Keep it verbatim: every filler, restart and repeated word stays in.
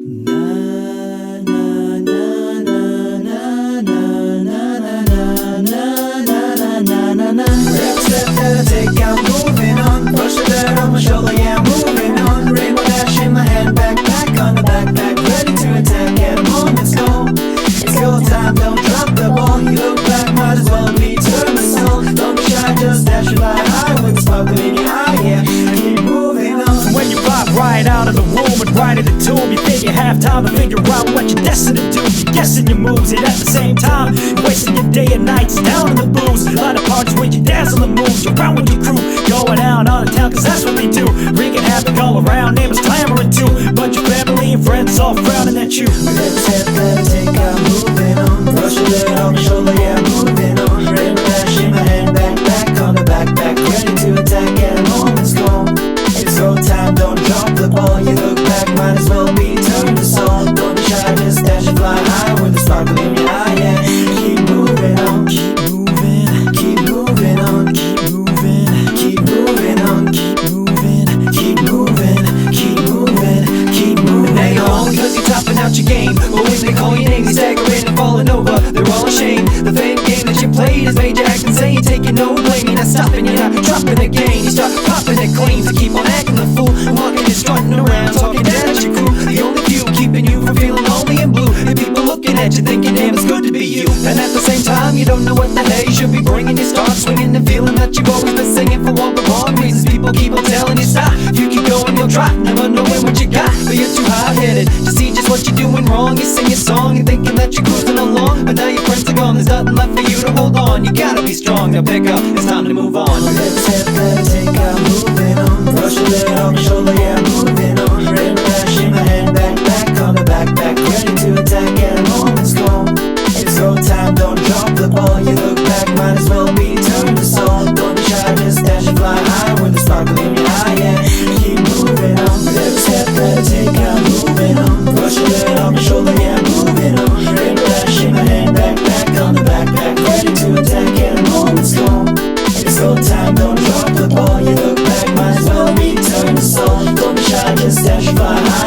Step that I take, I'm moving on. Push the dirt on my shoulder, yeah, I'm moving on. Rainbow dash in my hand, backpack on the backpack, ready to attack at a moment's call. It's go time, don't drop the ball. You look back, might as well be turn the song. Don't be shy, just dash it like high with the sparkle in your eye, yeah. Keep moving on. When you pop right out of the womb and right in the tomb, you think you have time to figure out what you're destined to do. You're guessing your moves, and at the same time, you're wasting your day and nights down in the booze. A lot of parties where you dance on the moves, you're around with your crew, going out on the town, cause that's what they do. Wreaking havoc all around, neighbors clamoring too. Bunch of family and friends all frowning at you. Let's step that I take, I'm moving on. Brush the dirt on my shoulder, yeah, I'm moving on. Rainbow dash in my hand, backpack on the backpack, ready to attack at a moment's call. It's go time, don't drop the ball. You look back, might as well be turned to song. Don't be shy, just dash and fly high with a sparkle in your eye, yeah. Keep moving on, Keep moving, keep moving on, keep moving, keep moving on, keep moving, keep moving, keep moving, keep moving. Hang on, cause you're topping out your game. But when they call your name, you're staggering and falling over. They're all ashamed. The fame game that you played has made you act insane. Taking no blame, you're not stopping, you're not dropping again. You start popping at claims to keep on acting the fool. And walking and strutting around, talking down at your crew. The only few keeping you from feeling lonely and blue. And people looking at you thinking, damn, it's good to be you. And at the same time, you don't know what the hell you should be bringing. You start swinging and feeling that you've always been singing for all the wrong reasons. People keep on telling you stop. You keep going, you'll drop, never knowing what you got. But you're too hot-headed to see just what you're doing wrong. You sing your song and thinking that you're cruising along, but now your friends are gone, there's nothing left for you to hold on. You gotta be strong, now pick up, it's time to move on. Let's step that I take, I'm moving on. Brush the dirt on my shoulder, yeah, I'm moving on. Rainbow dash in my hand, backpack on the backpack, ready to attack at a moment's call. It's go time, don't drop the ball. You look back, might as well be turned to song. Don't be shy, just dash and fly high with a sparkle in your eye, yeah. Keep moving on. Let's step that I take, I'm moving on. Brush the dirt on my shoulder, yeah, I'm moving on. Rainbow dash in my hand, backpack on the backpack, ready to attack at a moment's call. It's go time, don't drop the ball. You look back, might as well be turned to song. Don't be shy, just dash and fly high